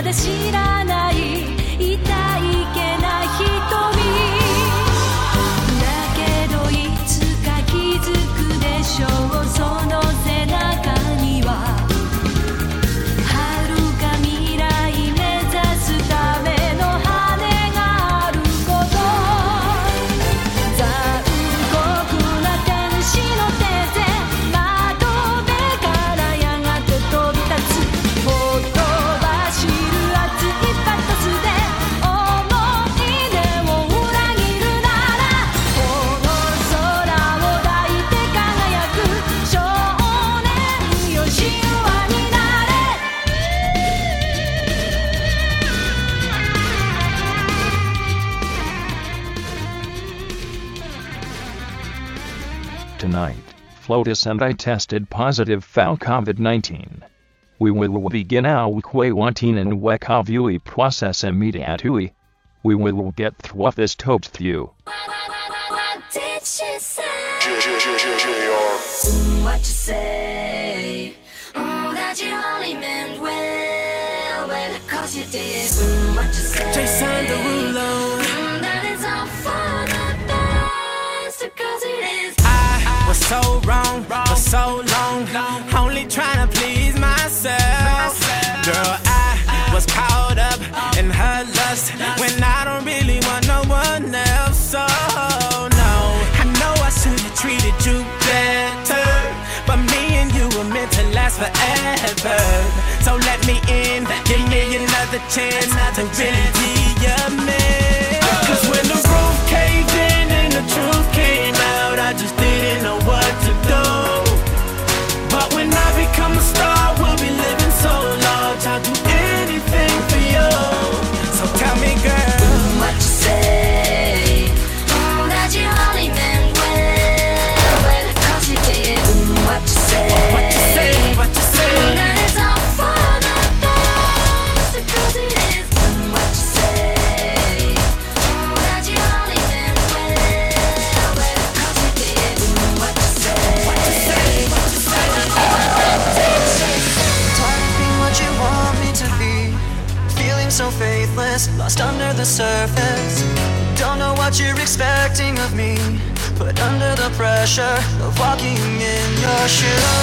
まだ知らない痛いけな瞳だけどいつか気づくでしょうその背中には遥か未来目指すための羽があること残酷な天使の手で窓辺からやがて飛び立つほとばしる熱いパトスで思い出を裏切るならこの空を抱いて輝く少年よ神話になれ Tonight, Flotus and I tested positive for COVID-19. We will begin our quarantine wekavui process immediately. We will get through this toast through. What did she say? What you say? That you only meant well, cause you did. What you say? Jason Derulo. That it's all for the best, cause it is. I was so wrong for so long, only trying to please myself. Girl, I was caught up in her lust when I don't really want no one else. So no, I know I should have treated you better, but me and you were meant to last forever. So let me in, give me another chance to really be your man. Cause when the roof caved in and the truth came out, I just didn't know what to do. But when I become a star, we'll be living so large, I'll do anything for you. So tell me, girl, What you say? That you only meant well, cause you did. What you say? what you say, what you say. That it's all for the best, cause it is. What you say? That you only meant well, cause you did. What you say? What you say? What you say? Tired of being what you want me to be, feeling so faithless, lost under the surface. Don't know what you're expecting of me, but under the pressure of walking in your shoes,